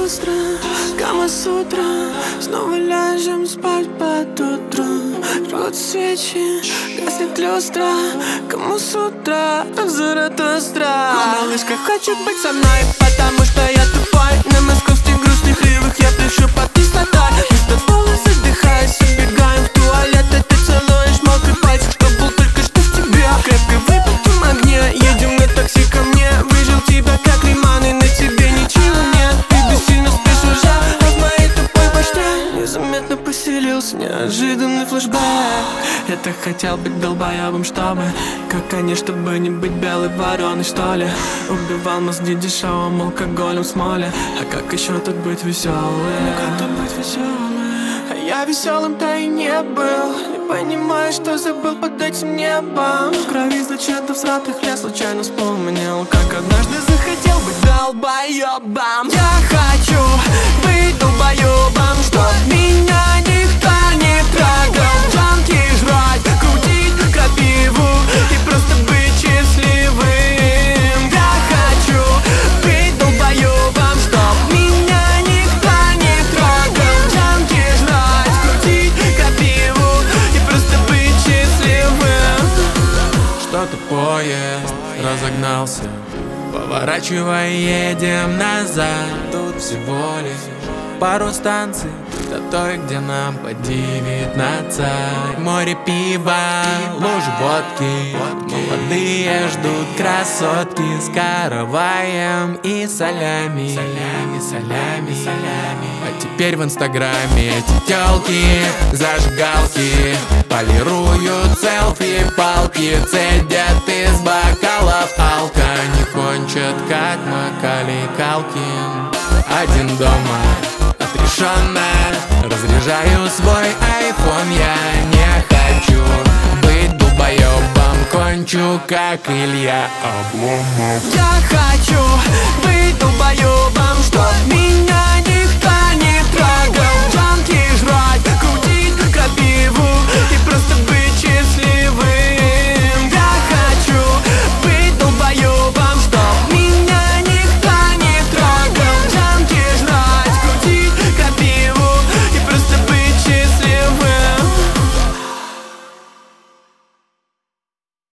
люстра, Кама-сутра. Снова ляжем спать под утро. Жгут свечи, гаснет люстра. Кому с утра Заратустра. Малышка хочет быть со мной, потому что я тупой. На московских грустных ривах я пишу под кислотой. Мы с тобой задыхаясь, убегаем в туалет. И ты целуешь мокрый пальчик, что был только что в тебе. Крепко выпитым огне, едем на такси ко мне. Выжил тебя как лиман, и на тебе ничего нет. Ты бессильно спишь уже, а в моей тупой башне незаметно поселился неожиданный флешбэк. Я так хотел быть долбоебом, чтобы, как они, чтобы не быть белой вороной, что ли. Убивал мозги дешевым алкоголем в смоле. А как еще тут быть веселым? Как тут быть веселым? А я веселым-то и не был. Не понимаю, что забыл под этим небом. В крови зачем-то всратых я случайно вспомнил, как однажды захотел быть долбоебом. Я хочу быть долбоебом, чтоб меня никто не трогал. Джанки жрать, крутить крапиву и просто быть счастливым. Я хочу быть долбоебом, чтоб меня никто не трогал. Джанки жрать, крутить крапиву и просто быть счастливым. Что-то поезд разогнался, поворачивай, едем назад. Тут всего лишь пару станций до той, где нам по 19. Море пива, лужи водки, молодые ждут красотки с караваем и солями. А теперь в инстаграме эти тёлки, зажигалки, полируют селфи, палки, цедят из бокалов алка. Не кончат, как Макалей Калкин. Один дома, отрешенно разряжаю свой айфон. Я не хочу быть долбоебом, кончу, как Илья Обломов. Я хочу